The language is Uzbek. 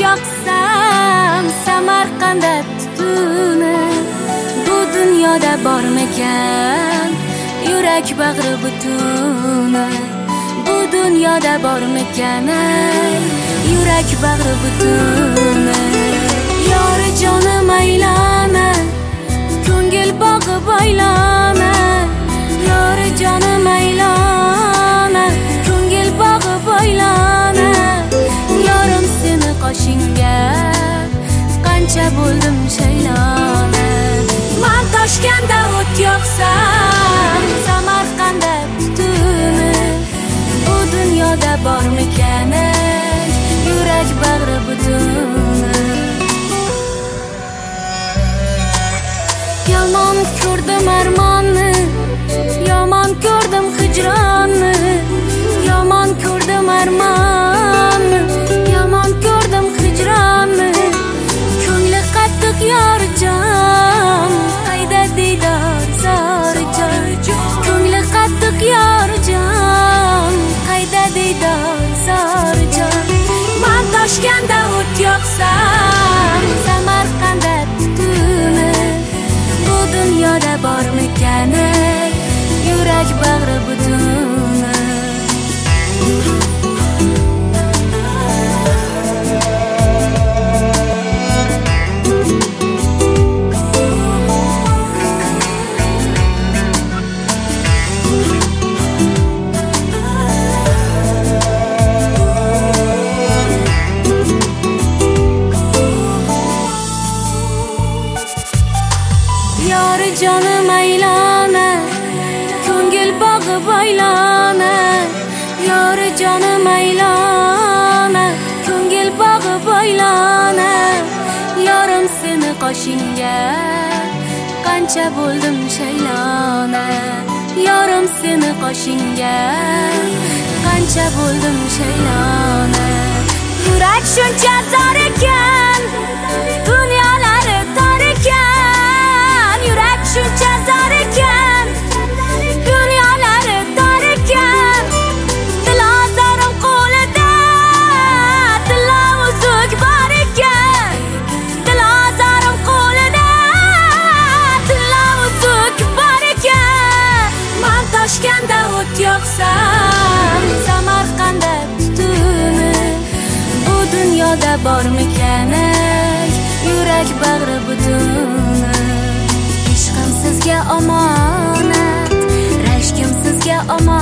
yoqsam Samarqandda tutuni, bu dunyoda bormikan yurak bag'ri butuni, bu dunyoda bormikan yurak bag'ri butuni. Yori jonim aylana, ko'ngil bog'i boylana, yori jonim aylana, ko'ngil bog'i boylana. Yorim seni qoshingga, qancha bo'ldim shaylona. Man Toshkentda o't yoqsam Samarqandda tutuni, bu dunyoda bormikan yurak bag'ri butuni. Yomon ko'rdim armonni, yomon ko'rdim hijronni, yomon ko'rdim armonni, yomon ko'rdim hijronni. Ko'ngli qattiq yorjon, qayda diydor zorjon. Ko'ngli qattiq yorjon, qayda diydor zorjon. Man Toshkentda o't yoqsam Samarqandda tutuni, bu dunyoda bormikan yurak bag'ri butuni. Yori jonim aylana, ko'ngil bog'i boylana, yori jonim aylana, ko'ngil bog'i boylana. Yorim seni qoshingga, qancha bo'ldim shaylona. Yorim seni qoshingga, qancha bo'ldim shaylona. Yurak shuncha zor ekan, dunyolari tor ekan. Yurak shuncha zor ekan, dunyolari tor ekan. Dilozorim qo'lida, tilla uzuk bor ekan. Dilozorim qo'lida, tilla uzuk bor ekan. Man Toshkentda o't yoqsam Samarqandda tutuni, bu dunyoda bormikan yurak bag'ri butuni. Ishqim sizga omonat, rashkim sizga omonat.